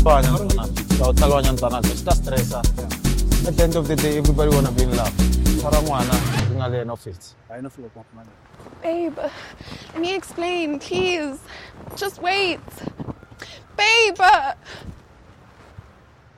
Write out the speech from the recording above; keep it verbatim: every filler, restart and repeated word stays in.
fine ntwana. So tell one ntwana go sta stressa. At the end of the day everybody wanna be in love. Tshwara ngwana nga le eno fit. I know feel man. Babe, let me explain, please. Just wait. Babe!